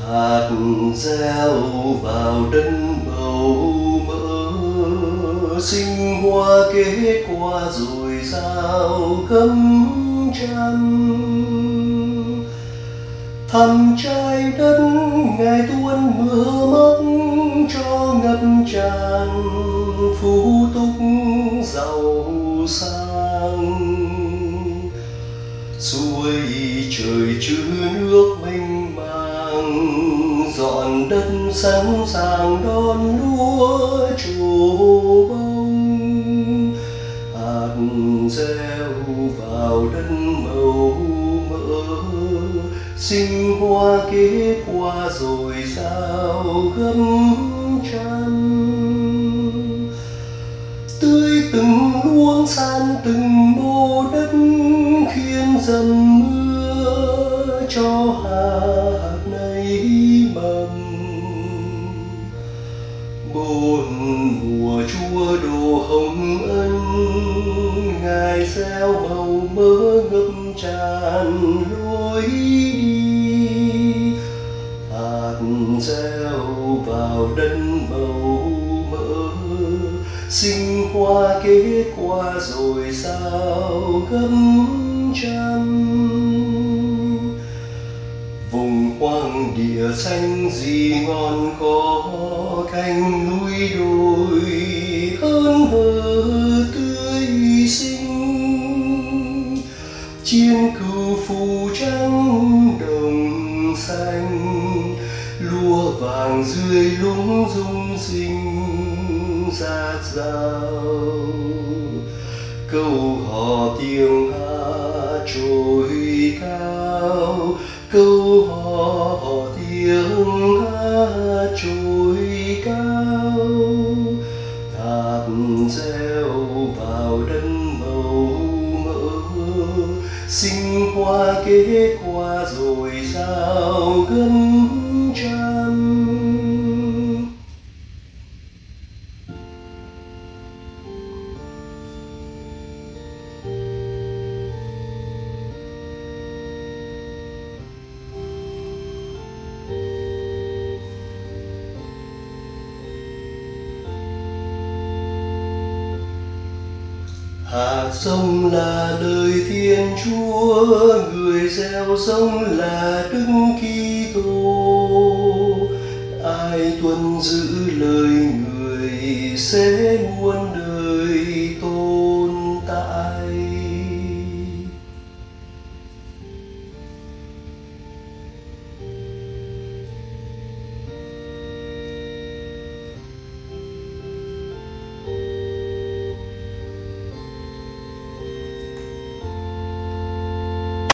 hạt gieo vào đất bầu mỡ, sinh hoa kết quả rồi sao gấm chăm. Thăm trái đất ngày tuôn mưa móc cho ngập tràn, phú túc giàu sang. Suối trời chứa nước mênh mang, dọn đất sẵn sàng đón lúa trổ bông. Hạt gieo vào đất màu mỡ, sinh hoa kết quả rồi sao gấm chăm. Tươi từng luống san từng mô đất, khiến dầm mưa cho hạt nảy mầm. Bốn mùa chúa đồ hồng ân, ngài gieo màu mỡ ngập tràn lối đi. Hạt gieo vào đất màu mỡ, sinh hoa kết quả rồi sao gấm chăm. Vùng hoang địa xanh gì ngon có, cánh núi đồi hơn hờ tươi xinh. Chiến cừu phù trắng đồng xanh, lúa vàng dưới lúng rung rinh rát rào. Câu hò tiếng hát trôi cao, câu hò tiếng hát trôi cao. Hạt gieo vào đất màu mỡ, sinh hoa kết quả rồi sao gấm chăm. Hạt giống là lời Thiên Chúa, người gieo giống là Đức Kitô. Ai tuân giữ lời người sẽ muôn